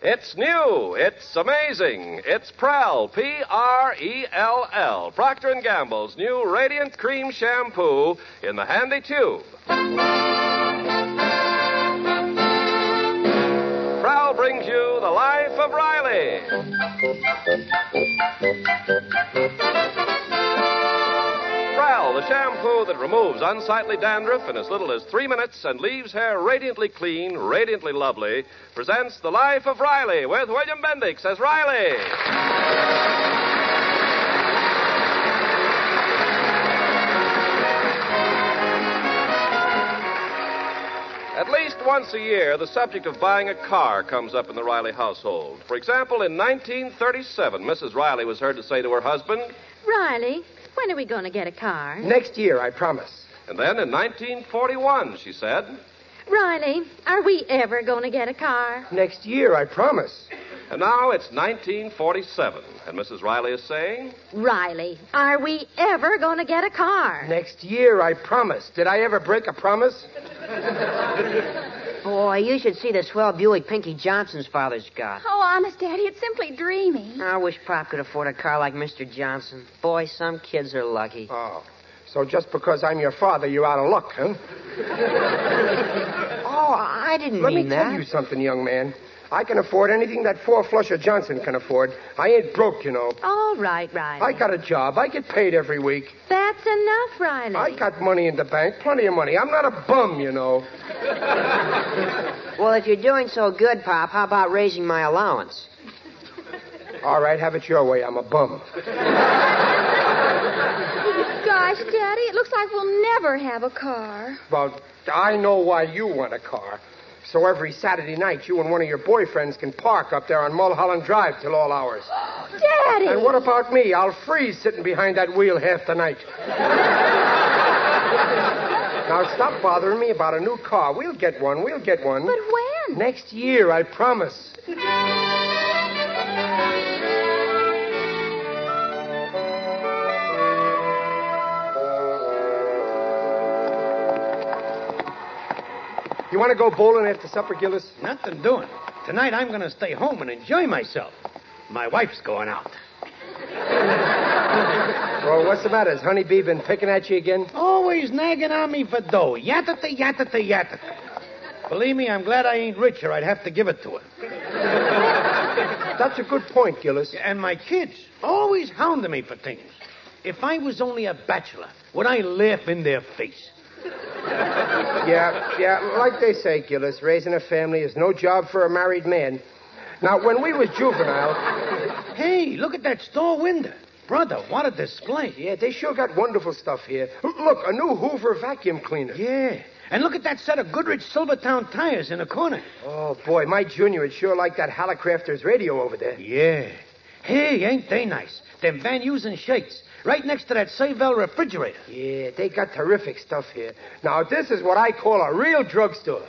It's new. It's amazing. It's Prell, P-R-E-L-L, Procter & Gamble's new Radiant Cream Shampoo in the handy tube. Prell brings you The Life of Riley. Prell, the shampoo that removes unsightly dandruff in as little as 3 minutes and leaves hair radiantly clean, radiantly lovely, presents The Life of Riley with William Bendix as Riley. At least once a year, the subject of buying a car comes up in the Riley household. For example, in 1937, Mrs. Riley was heard to say to her husband, Riley, when are we going to get a car? Next year, I promise. And then in 1941, she said, Riley, are we ever going to get a car? Next year, I promise. And now it's 1947, and Mrs. Riley is saying, Riley, are we ever going to get a car? Next year, I promise. Did I ever break a promise? Boy, you should see the swell Buick Pinky Johnson's father's got. Oh, honest, Daddy, it's simply dreamy. I wish Pop could afford a car like Mr. Johnson. Boy, some kids are lucky. Oh, so just because I'm your father, you're out of luck, huh? Oh, I didn't Let mean me that. tell you something, young man. I can afford anything that four-flusher Johnson can afford. I ain't broke, you know. All right, Riley. I got a job. I get paid every week. That's enough, Riley. I got money in the bank, plenty of money. I'm not a bum, you know. Well, if you're doing so good, Pop, how about raising my allowance? All right, have it your way. I'm a bum. Gosh, Daddy, it looks like we'll never have a car. Well, I know why you want a car. So every Saturday night, you and one of your boyfriends can park up there on Mulholland Drive till all hours. Daddy! And what about me? I'll freeze sitting behind that wheel half the night. Now, stop bothering me about a new car. We'll get one. But when? Next year, I promise. You want to go bowling after supper, Gillis? Nothing doing. Tonight I'm going to stay home and enjoy myself. My wife's going out. Well, what's the matter? Has Honeybee been picking at you again? Always nagging on me for dough. Yattata, yattata, yattata. Believe me, I'm glad I ain't rich or I'd have to give it to her. That's a good point, Gillis. And my kids always hounding me for things. If I was only a bachelor, would I laugh in their face? Yeah, like they say, Gillis, raising a family is no job for a married man. Now, when we was juvenile... Hey, look at that store window. Brother, what a display. Yeah, they sure got wonderful stuff here. Look, a new Hoover vacuum cleaner. Yeah, and look at that set of Goodrich Silvertown tires in the corner. Oh, boy, my junior would sure like that Hallicrafters radio over there. Yeah. Hey, ain't they nice? Them Van Heusen shakes. Right next to that Sayvell refrigerator. Yeah, they got terrific stuff here. Now, this is what I call a real drugstore.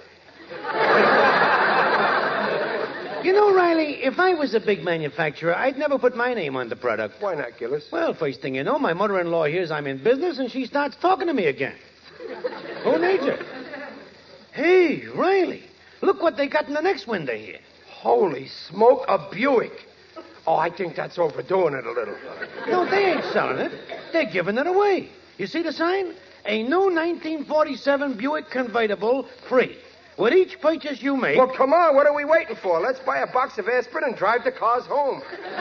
You know, Riley, if I was a big manufacturer, I'd never put my name on the product. Why not, Gillis? Well, first thing you know, my mother-in-law hears I'm in business and she starts talking to me again. Who needs her? Hey, Riley, look what they got in the next window here. Holy smoke, a Buick. Oh, I think that's overdoing it a little. No, they ain't selling it. They're giving it away. You see the sign? A new 1947 Buick convertible, free. With each purchase you make... Well, come on. What are we waiting for? Let's buy a box of aspirin and drive the cars home.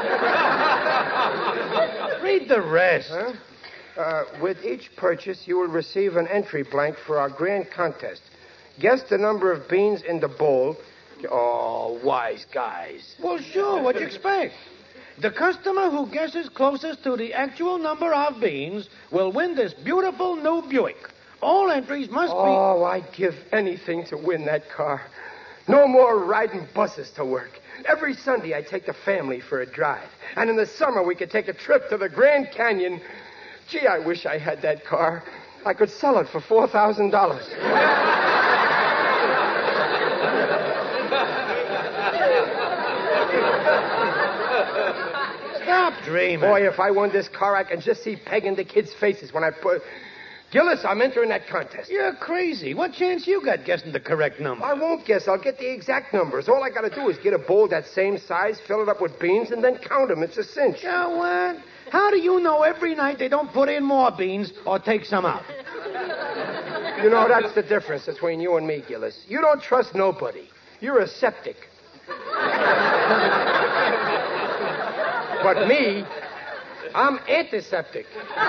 Read the rest. Huh? With each purchase, you will receive an entry blank for our grand contest. Guess the number of beans in the bowl. Oh, wise guys. Well, sure. What you expect? The customer who guesses closest to the actual number of beans will win this beautiful new Buick. All entries must be... Oh, I'd give anything to win that car. No more riding buses to work. Every Sunday I take the family for a drive. And in the summer we could take a trip to the Grand Canyon. Gee, I wish I had that car. I could sell it for $4,000. Stop dreaming. Boy, if I won this car, I can just see Peg in the kids' faces when I put... Gillis, I'm entering that contest. You're crazy. What chance you got guessing the correct number? I won't guess. I'll get the exact numbers. All I got to do is get a bowl that same size, fill it up with beans, and then count them. It's a cinch. You know what? How do you know every night they don't put in more beans or take some out? You know, that's the difference between you and me, Gillis. You don't trust nobody. You're a septic. But me, I'm antiseptic.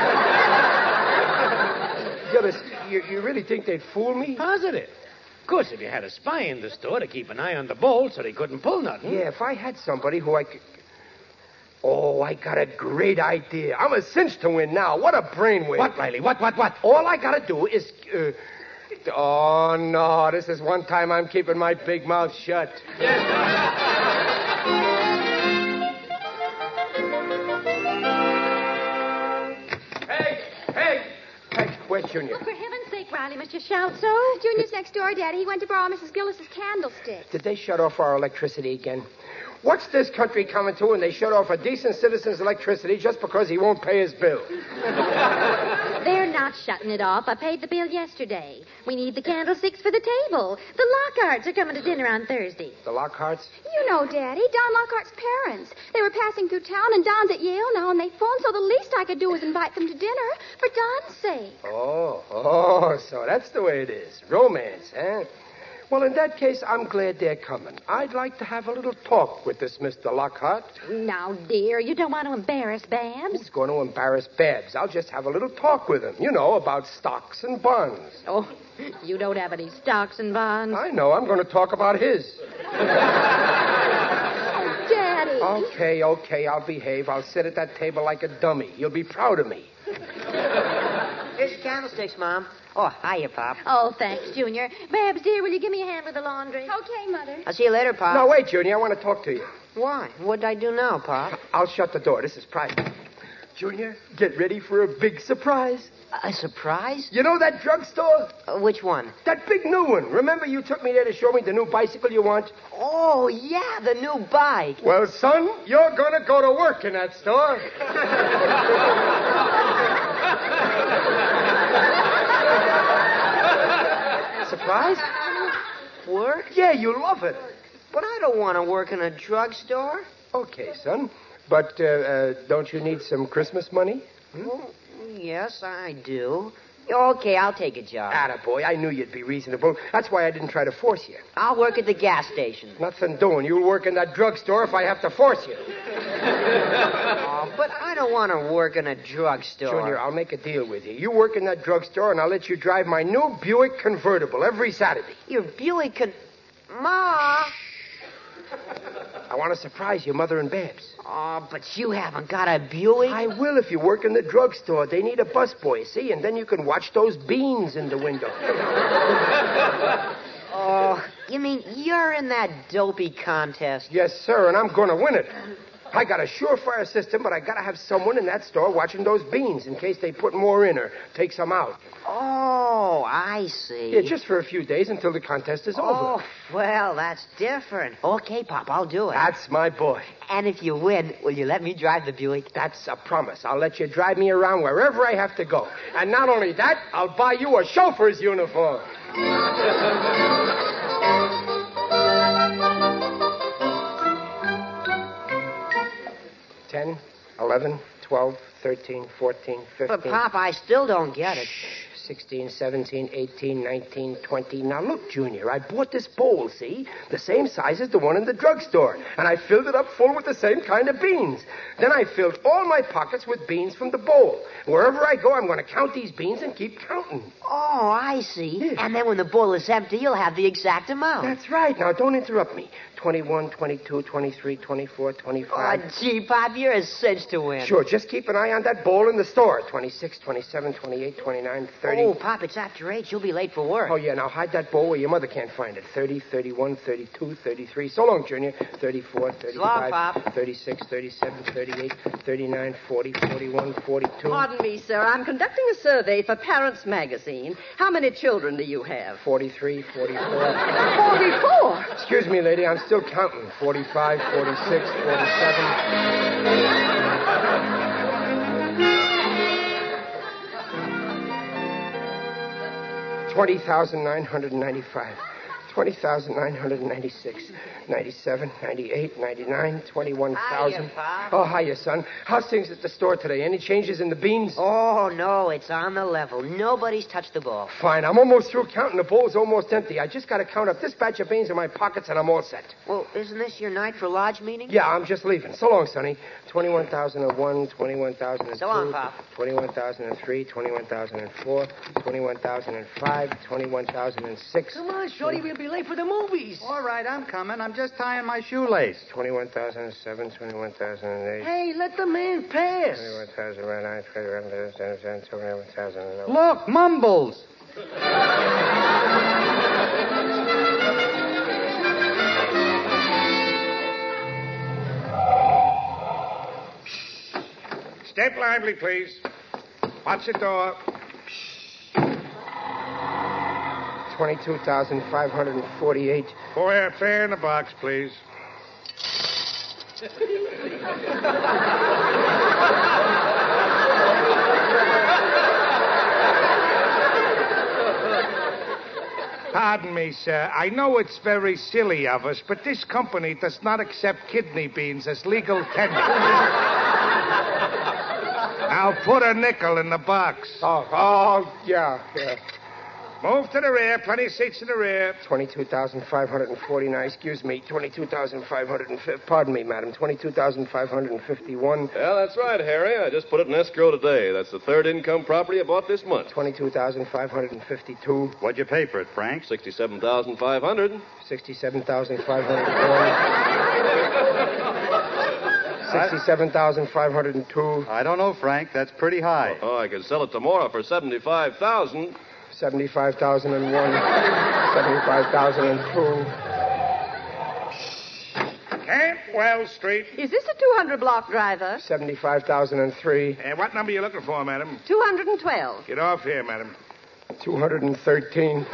Gillis, you really think they'd fool me? Positive. Of course, if you had a spy in the store to keep an eye on the bowl so they couldn't pull nothing. Yeah, if I had somebody who I could... Oh, I got a great idea. I'm a cinch to win now. What a brainwave. What, Riley? What? All I got to do is... Oh, no. This is one time I'm keeping my big mouth shut. Hey, where's Junior? Oh, for heaven's sake, Riley, must you shout so? Junior's next door, Daddy. He went to borrow Mrs. Gillis's candlestick. Did they shut off our electricity again? What's this country coming to when they shut off a decent citizen's electricity just because he won't pay his bill? They're not shutting it off. I paid the bill yesterday. We need the candlesticks for the table. The Lockharts are coming to dinner on Thursday. The Lockharts? You know, Daddy, Don Lockhart's parents. They were passing through town, and Don's at Yale now, and they phoned, so the least I could do was invite them to dinner for Don's sake. Oh, so that's the way it is. Romance, huh? Well, in that case, I'm glad they're coming. I'd like to have a little talk with this Mr. Lockhart. Now, dear, you don't want to embarrass Babs. Who's going to embarrass Babs? I'll just have a little talk with him. You know, about stocks and bonds. Oh, you don't have any stocks and bonds. I know. I'm going to talk about his. Daddy. Okay, I'll behave. I'll sit at that table like a dummy. You'll be proud of me. Here's your candlesticks, Mom. Oh, hiya, Pop. Oh, thanks, Junior. Babs, dear, will you give me a hand with the laundry? Okay, Mother. I'll see you later, Pop. No, wait, Junior. I want to talk to you. Why? What'd I do now, Pop? I'll shut the door. This is private. Junior, get ready for a big surprise. A surprise? You know that drugstore? Which one? That big new one. Remember you took me there to show me the new bicycle you want? Oh, yeah, the new bike. Well, son, you're going to go to work in that store. Surprise? Work? Yeah, you love it. But I don't want to work in a drugstore. Okay, son. But don't you need some Christmas money? Well, yes, I do. Okay, I'll take a job. Attaboy, I knew you'd be reasonable. That's why I didn't try to force you. I'll work at the gas station. Nothing doing. You'll work in that drugstore if I have to force you. Oh, but I don't want to work in a drugstore. Junior, I'll make a deal with you. You work in that drugstore, and I'll let you drive my new Buick convertible every Saturday. Your Buick Ma! I want to surprise your mother and Babs. Oh, but you haven't got a Buick. I will if you work in the drugstore. They need a busboy, see? And then you can watch those beans in the window. Oh, you mean you're in that dopey contest? Yes, sir, and I'm going to win it. I got a surefire system, but I got to have someone in that store watching those beans in case they put more in or take some out. Oh, I see. Yeah, just for a few days until the contest is over. Oh, well, that's different. Okay, Pop, I'll do it. That's my boy. And if you win, will you let me drive the Buick? That's a promise. I'll let you drive me around wherever I have to go. And not only that, I'll buy you a chauffeur's uniform. 10, 11, 12, 13, 14, 15. But, Pop, I still don't get it. 16, 17, 18, 19, 20. Now, look, Junior, I bought this bowl, see? The same size as the one in the drugstore. And I filled it up full with the same kind of beans. Then I filled all my pockets with beans from the bowl. Wherever I go, I'm going to count these beans and keep counting. Oh, I see. Yeah. And then when the bowl is empty, you'll have the exact amount. That's right. Now, don't interrupt me. 21, 22, 23, 24, 25. Oh, gee, Pop, you're a cinch to win. Sure, just keep an eye on that bowl in the store. 26, 27, 28, 29, 30. Oh, Pop, it's after 8. You'll be late for work. Oh, yeah, now hide that bowl where your mother can't find it. 30, 31, 32, 33. So long, Junior. 34, 35, So long, Pop. 36, 37, 38, 39, 40, 41, 42. Pardon me, sir. I'm conducting a survey for Parents Magazine. How many children do you have? 43, 44. 44. Excuse me, lady, I'm still counting. 45, 46, 47. 20,995. 20,996, 97, 98, 99, 21,000. Hiya, Pop. Oh, hiya, son. How's things at the store today? Any changes in the beans? Oh, no, it's on the level. Nobody's touched the ball. Fine. I'm almost through counting. The bowl's almost empty. I just got to count up this batch of beans in my pockets, and I'm all set. Well, isn't this your night for lodge meeting? Yeah, I'm just leaving. So long, Sonny. 21,001, 21,002. So long, Pop. 21,003, 21,004, 21,005, 21,006. Come on, Shorty, we'll be late for the movies. All right, I'm coming. I'm just tying my shoelace. 21,007, 21,008. Hey, let the man pass. 21,009, 21,010. Look, Mumbles. Step lively, please. Watch the door. 22,548. Fair in the box, please. Pardon me, sir. I know it's very silly of us, but this company does not accept kidney beans as legal tender. Now put a nickel in the box. Yeah. Move to the rear. Plenty of seats in the rear. 22,549. Excuse me. 22,550. Pardon me, madam. 22,551. Yeah, that's right, Harry. I just put it in escrow today. That's the third income property I bought this month. 22,552. What'd you pay for it, Frank? 67,500. 67,501. 67,502. I don't know, Frank. That's pretty high. Oh, I could sell it tomorrow for 75,000. 75,001. 75,002. Campwell Street. Is this a 200-block driver? 75,003. What number are you looking for, madam? 212. Get off here, madam. 213.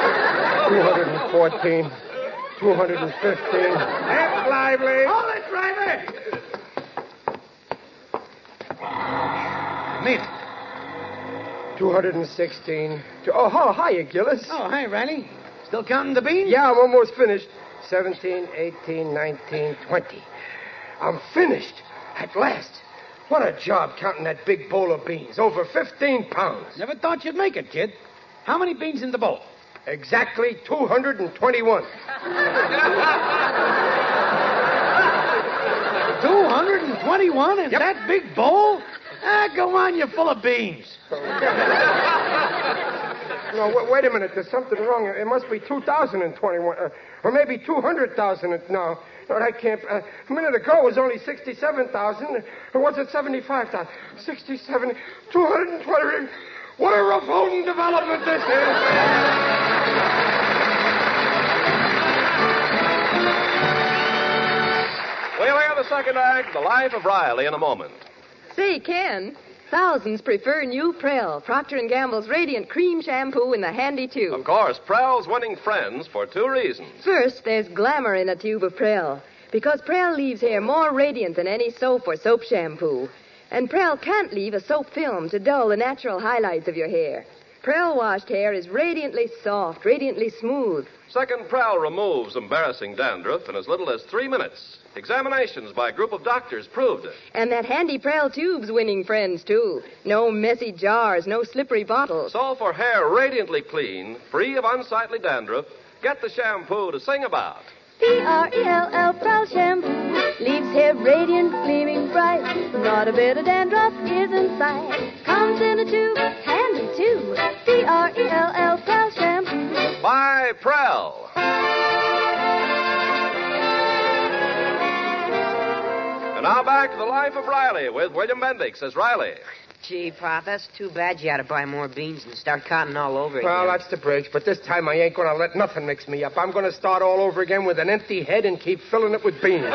214. 215. Step lively. Hold it, driver! Meet. 216. Oh, hiya, Gillis. Oh, hi, Riley. Still counting the beans? Yeah, I'm almost finished. 17, 18, 19, 20. I'm finished. At last. What a job counting that big bowl of beans. Over 15 pounds. Never thought you'd make it, kid. How many beans in the bowl? Exactly 221. 221 in that big bowl? Go on, you're full of beans. No, wait a minute. There's something wrong. It must be 2,021. Or maybe 200,000. No, that can't. A minute ago it was only 67,000. Or was it 75,000? 67, 220. What a revolting development this is. We'll hear the second act, The Life of Riley, in a moment. Say, Ken, thousands prefer new Prel, Procter & Gamble's Radiant Cream Shampoo in the handy tube. Of course, Prell's winning friends for two reasons. First, there's glamour in a tube of Prel, because Prel leaves hair more radiant than any soap or soap shampoo. And Prel can't leave a soap film to dull the natural highlights of your hair. Prel washed hair is radiantly soft, radiantly smooth. Second, Prell removes embarrassing dandruff in as little as 3 minutes. Examinations by a group of doctors proved it. And that handy Prel tube's winning friends, too. No messy jars, no slippery bottles. So for hair radiantly clean, free of unsightly dandruff, get the shampoo to sing about. P-R-E-L-L, Prel shampoo. Leaves hair radiant, gleaming bright. Not a bit of dandruff is in sight. Comes in a tube, handy too. P-R-E-L-L, Prel shampoo. By Prell. And now back to The Life of Riley with William Bendix as Riley. Gee, Pop, that's too bad you had to buy more beans and start counting all over again. Well, that's the bridge, but this time I ain't going to let nothing mix me up. I'm going to start all over again with an empty head and keep filling it with beans.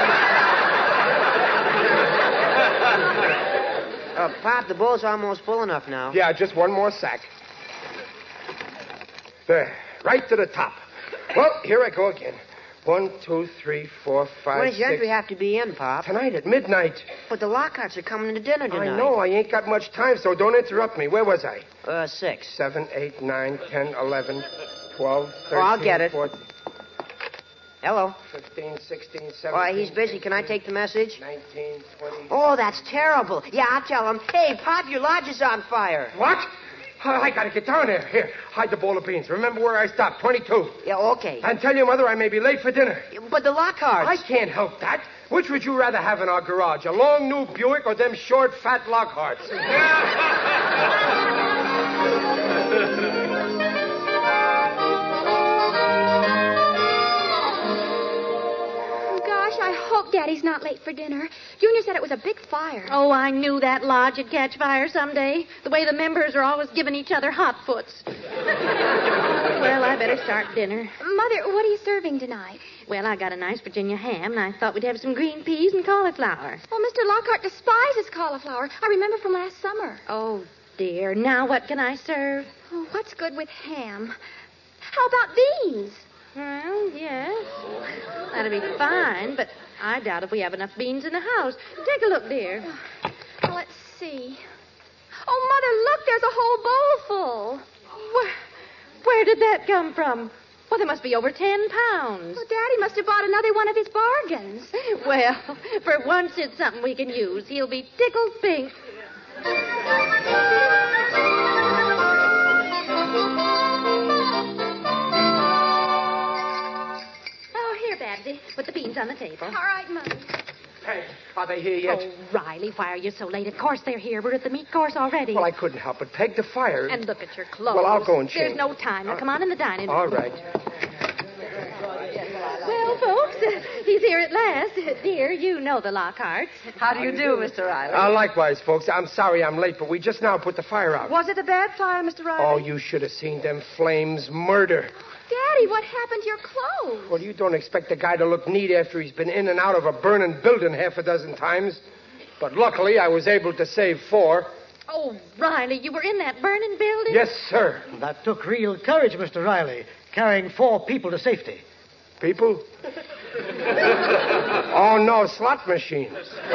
Pop, the bowl's almost full enough now. Yeah, just one more sack. There, right to the top. Well, here I go again. 1, 2, 3, 4, 5, When does your 6. entry have to be in, Pop? Tonight at midnight. But the Lockharts are coming to dinner tonight. I know. I ain't got much time, so don't interrupt me. Where was I? 6. 7, 8, 9, 10, 11, 12, 13, Oh, I'll get it. 14, Hello. 15, 16, 17. Why, he's busy. Can I take the message? 19, 20. Oh, that's terrible. Yeah, I'll tell him. Hey, Pop, your lodge is on fire. What? I gotta get down there. Here, hide the bowl of beans. Remember where I stopped, 22. Yeah, okay. And tell your mother I may be late for dinner. But the Lockharts. I can't help that. Which would you rather have in our garage, a long new Buick or them short, fat Lockharts? I hope Daddy's not late for dinner. Junior said it was a big fire. Oh, I knew that lodge would catch fire someday. The way the members are always giving each other hot foots. Well, I better start dinner. Mother, what are you serving tonight? Well, I got a nice Virginia ham, and I thought we'd have some green peas and cauliflower. Oh, Mr. Lockhart despises cauliflower. I remember from last summer. Oh, dear. Now what can I serve? Oh, what's good with ham? How about beans? Well, yes. That'll be fine, but I doubt if we have enough beans in the house. Take a look, dear. Let's see. Oh, Mother, look, there's a whole bowl full. Where did that come from? Well, there must be over 10 pounds. Well, Daddy must have bought another one of his bargains. Well, for once it's something we can use. He'll be tickled pink. Babsy, put the beans on the table. All right, Mother. Hey, are they here yet? Oh, Riley, why are you so late? Of course they're here. We're at the meat course already. Well, I couldn't help it. Peg the fire. And look at your clothes. Well, I'll go and change. There's no time. Now, come on in the dining room. All right. Well, folks, he's here at last. Dear, you know the Lockharts. How do you do, Mr. Riley? Likewise, folks. I'm sorry I'm late, but we just now put the fire out. Was it a bad fire, Mr. Riley? Oh, you should have seen them flames. Murder. Daddy, what happened to your clothes? Well, you don't expect a guy to look neat after he's been in and out of a burning building half a dozen times. But luckily, I was able to save 4. Oh, Riley, you were in that burning building? Yes, sir. That took real courage, Mr. Riley, carrying 4 people to safety. People? Oh, no, slot machines.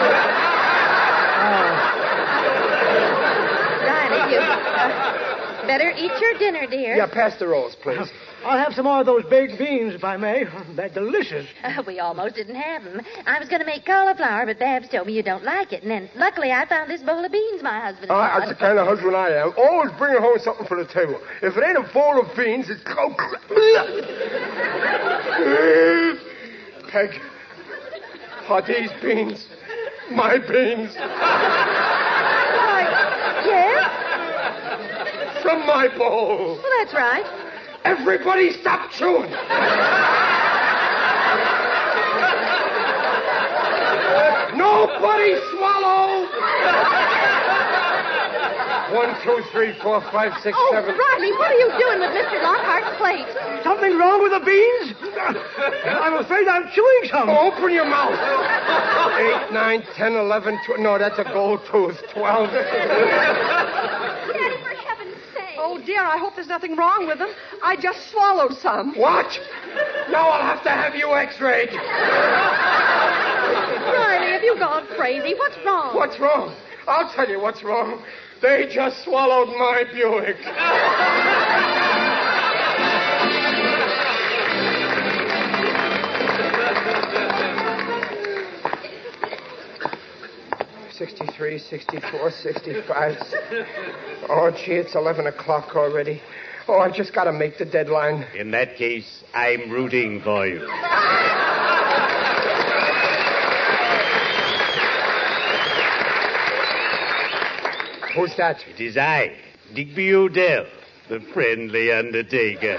Riley, you better eat your dinner, dear. Yeah, pass the rolls, please. I'll have some more of those baked beans, if I may. They're delicious. We almost didn't have them. I was going to make cauliflower, but Babs told me you don't like it. And then, luckily, I found this bowl of beans my husband bought. That's the kind of husband I am. Always bringing home something for the table. If it ain't a bowl of beans, it's... Peg, are these beans my beans? Yes? From my bowl. Well, that's right. Everybody stop chewing. Nobody swallow. 1, 2, 3, 4, 5, 6, 7. Riley, what are you doing with Mr. Lockhart's plate? Something wrong with the beans? I'm afraid I'm chewing some. Oh, open your mouth. 8, 9, 10, 11, 12. No, that's a gold tooth. 12. Daddy, for heaven's sake. Oh, dear, I hope there's nothing wrong with them. I just swallowed some. What? Now I'll have to have you x-rayed. Riley, have you gone crazy? What's wrong? What's wrong? I'll tell you what's wrong. They just swallowed my Buick. $63, $64, $65. Oh, gee, it's 11 o'clock already. Oh, I just got to make the deadline. In that case, I'm rooting for you. Who's that? It is I, Digby Odell, the friendly undertaker.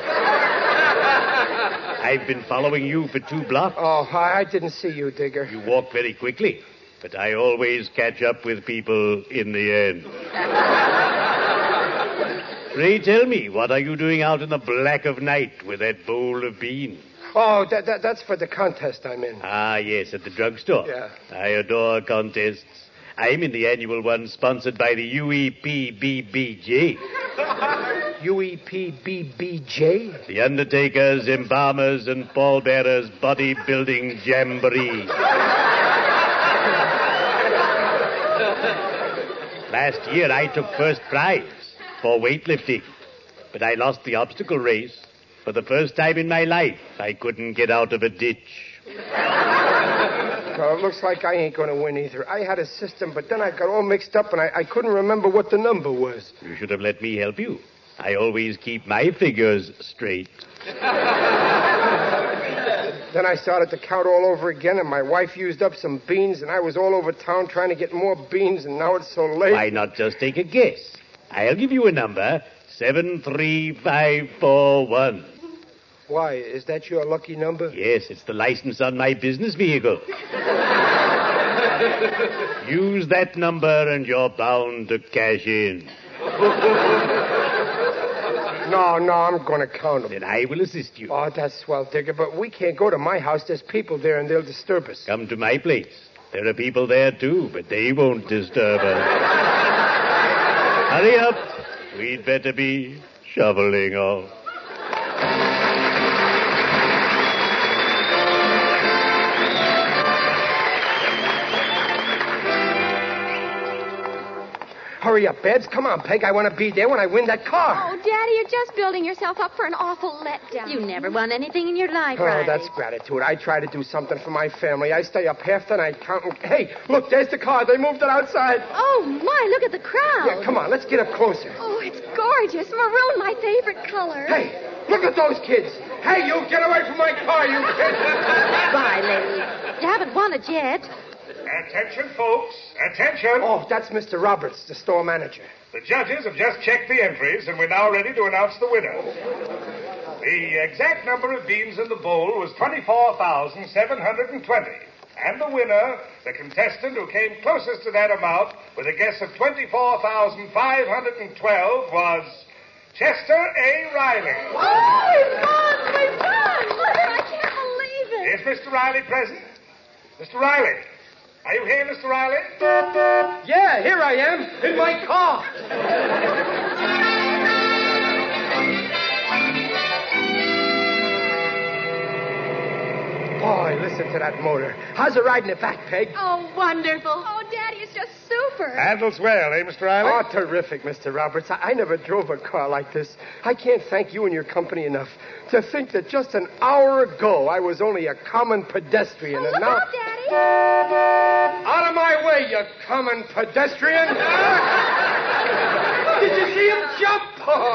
I've been following you for 2 blocks. Oh, I didn't see you, Digger. You walk very quickly, but I always catch up with people in the end. Pray tell me, what are you doing out in the black of night with that bowl of beans? Oh, that's for the contest I'm in. Ah, yes, at the drugstore. Yeah. I adore contests. I'm in the annual one sponsored by the UEPBBJ. UEPBBJ? The Undertakers, Embalmers, and Pallbearers Bodybuilding Jamboree. Last year I took first prize for weightlifting, but I lost the obstacle race. For the first time in my life, I couldn't get out of a ditch. Well, it looks like I ain't going to win either. I had a system, but then I got all mixed up and I couldn't remember what the number was. You should have let me help you. I always keep my figures straight. Then I started to count all over again, and my wife used up some beans, and I was all over town trying to get more beans, and now it's so late. Why not just take a guess? I'll give you a number, 73541. Why, is that your lucky number? Yes, it's the license on my business vehicle. Use that number and you're bound to cash in. No, I'm going to count them. Then I will assist you. Oh, that's swell, Digger, but we can't go to my house. There's people there, and they'll disturb us. Come to my place. There are people there, too, but they won't disturb us. Hurry up. We'd better be shoveling off. Hurry up, Babs. Come on, Peg. I want to be there when I win that car. Oh, Daddy, you're just building yourself up for an awful letdown. You never won anything in your life, Oh, Riley. that's gratitude. I try to do something for my family. I stay up half the night counting. Hey, look, there's the car. They moved it outside. Oh, my, look at the crowd. Yeah, come on, let's get up closer. Oh, it's gorgeous. Maroon, my favorite color. Hey, look at those kids. Hey, you, get away from my car, you kids. Riley, you haven't won it yet. Attention, folks. Attention. Oh, that's Mr. Roberts, the store manager. The judges have just checked the entries, and we're now ready to announce the winner. The exact number of beans in the bowl was 24,720. And the winner, the contestant who came closest to that amount with a guess of 24,512, was Chester A. Riley. Oh, we've won! I can't believe it. Is Mr. Riley present? Mr. Riley. Are you here, Mr. Riley? Yeah, here I am, in my car. Boy, listen to that motor. How's it riding it back, Peg? Oh, wonderful. Oh, Daddy, it's just super. Handles well, eh, Mr. Riley? Oh, terrific, Mr. Roberts. I never drove a car like this. I can't thank you and your company enough. To think that just an hour ago I was only a common pedestrian, and Look now... out, Daddy. Out of my way, you common pedestrian! Did you see him jump?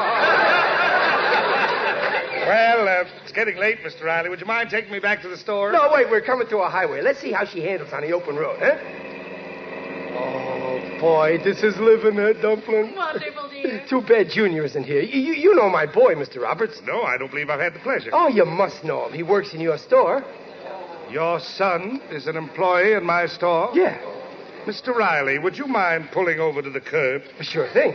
Well, it's getting late, Mr. Riley. Would you mind taking me back to the store? No, wait, we're coming to a highway. Let's see how she handles on the open road, huh? Oh, boy, this is living, eh, Dumpling? Wonderful, dear. Too bad Junior isn't here. You know my boy, Mr. Roberts. No, I don't believe I've had the pleasure. Oh, you must know him. He works in your store. Your son is an employee in my store? Yeah. Mr. Riley, would you mind pulling over to the curb? Sure thing.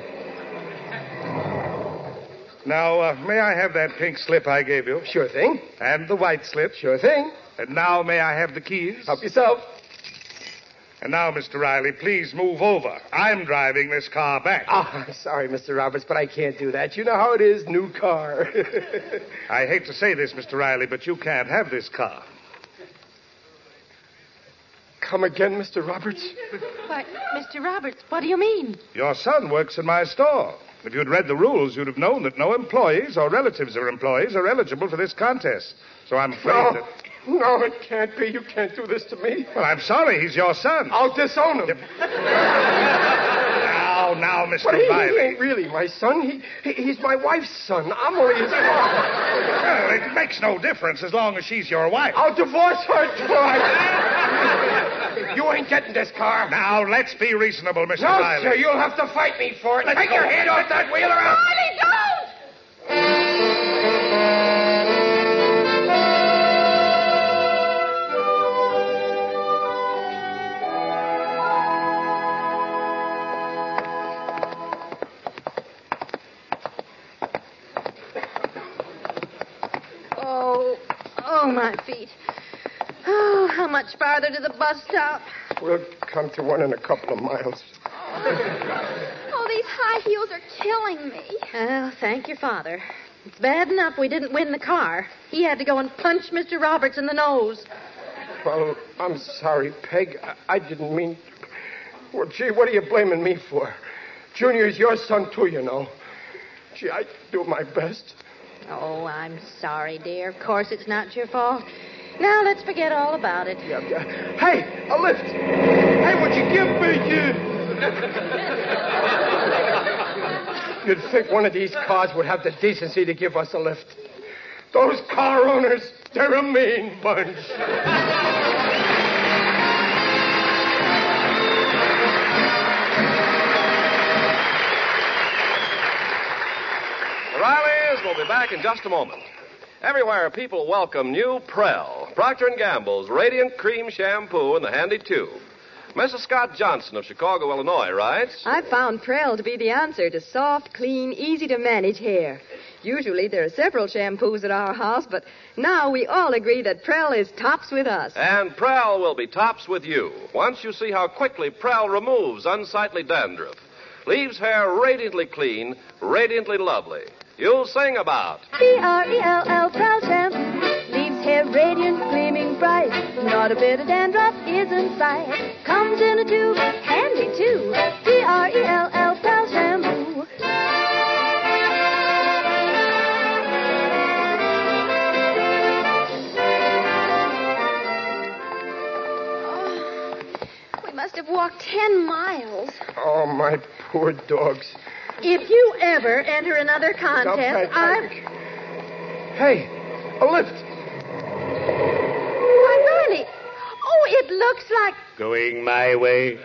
Now, may I have that pink slip I gave you? Sure thing. And the white slip? Sure thing. And now, may I have the keys? Help yourself. And now, Mr. Riley, please move over. I'm driving this car back. Oh, I'm sorry, Mr. Roberts, but I can't do that. You know how it is, new car. I hate to say this, Mr. Riley, but you can't have this car. Come again, Mr. Roberts? Why, Mr. Roberts, what do you mean? Your son works in my store. If you'd read the rules, you'd have known that no employees or relatives of employees are eligible for this contest. So I'm afraid that... No, it can't be. You can't do this to me. Well, I'm sorry. He's your son. I'll disown him. Now, Mr. But he Riley. ain't really my son. He's my wife's son. I'm only his father. Well, it makes no difference as long as she's your wife. I'll divorce her twice. You ain't getting this car. Now, let's be reasonable, Mr. No, Riley. sir, you'll have to fight me for it. Take your hand off that wheel around. Riley, don't! Oh, my feet. Oh, how much farther to the bus stop? We'll come to one in a couple of miles. Oh, Oh, these high heels are killing me. Well, thank your father. It's bad enough we didn't win the car. He had to go and punch Mr. Roberts in the nose. Well, I'm sorry, Peg. I didn't mean... Well, gee, what are you blaming me for? Junior's your son, too, you know. Gee, I do my best. Oh, I'm sorry, dear. Of course it's not your fault. Now let's forget all about it. Yeah. Hey, a lift. Hey, would you give me... You'd think one of these cars would have the decency to give us a lift. Those car owners, they're a mean bunch. The Rileys will be back in just a moment. Everywhere, people welcome new Prell, Procter & Gamble's Radiant Cream Shampoo in the handy tube. Mrs. Scott Johnson of Chicago, Illinois, writes... I found Prell to be the answer to soft, clean, easy-to-manage hair. Usually there are several shampoos at our house, but now we all agree that Prell is tops with us. And Prell will be tops with you once you see how quickly Prell removes unsightly dandruff, leaves hair radiantly clean, radiantly lovely. You'll sing about... Prell, Prell shampoo. Leaves hair radiant, gleaming bright. Not a bit of dandruff is in sight. Comes in a tube, handy too. Prell, Prell shampoo. We must have walked 10 miles. Oh, my poor dogs. If you ever enter another contest, Hey, a lift. Why, Riley. Oh, it looks like... Going my way.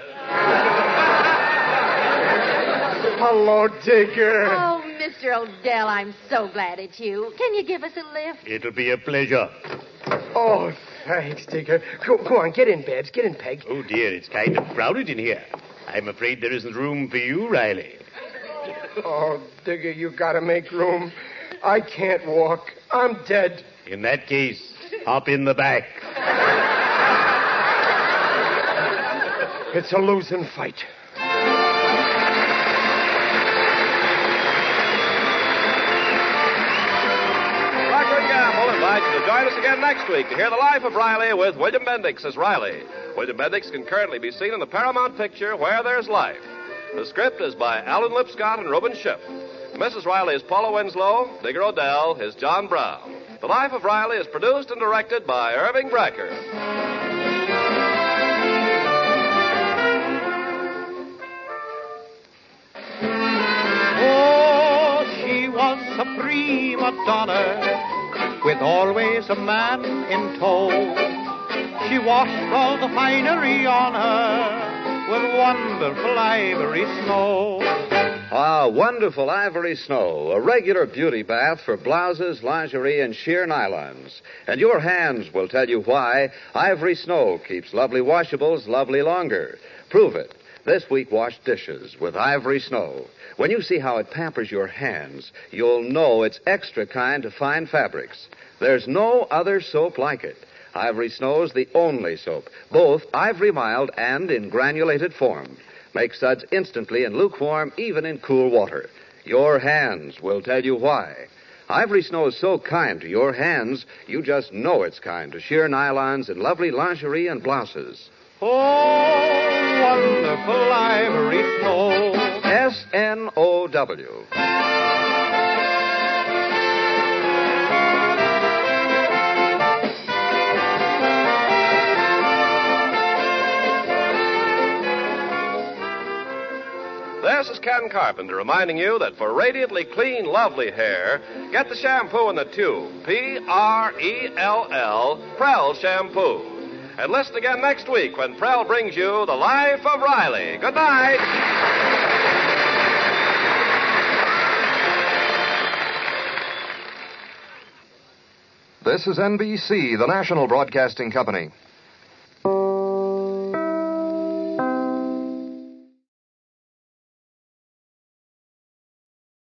Hello, Digger. Oh, Mr. Odell, I'm so glad it's you. Can you give us a lift? It'll be a pleasure. Oh, thanks, Digger. Go on, get in, Babs. Get in, Peg. Oh, dear, it's kind of crowded in here. I'm afraid there isn't room for you, Riley. Oh, Digger, you gotta make room. I can't walk. I'm dead. In that case, hop in the back. It's a losing fight. Procter & Gamble invites you to join us again next week to hear the life of Riley with William Bendix as Riley. William Bendix can currently be seen in the Paramount picture Where There's Life. The script is by Alan Lipscott and Reuben Ship. Mrs. Riley is Paula Winslow. Digger Odell is John Brown. The Life of Riley is produced and directed by Irving Brecker. Oh, she was a prima donna, with always a man in tow. She washed all the finery on her with wonderful ivory snow. Ah, wonderful ivory snow, a regular beauty bath for blouses, lingerie, and sheer nylons. And your hands will tell you why Ivory Snow keeps lovely washables lovely longer. Prove it. This week, wash dishes with Ivory Snow. When you see how it pampers your hands, you'll know it's extra kind to fine fabrics. There's no other soap like it. Ivory Snow's the only soap, both ivory mild and in granulated form. Make suds instantly in lukewarm, even in cool water. Your hands will tell you why. Ivory Snow is so kind to your hands, you just know it's kind to sheer nylons and lovely lingerie and blouses. Oh, wonderful ivory snow. S-N-O-W. This is Ken Carpenter reminding you that for radiantly clean, lovely hair, get the shampoo in the tube. P-R-E-L-L, Prell Shampoo. And listen again next week when Prell brings you The Life of Riley. Good night. This is NBC, the national broadcasting company.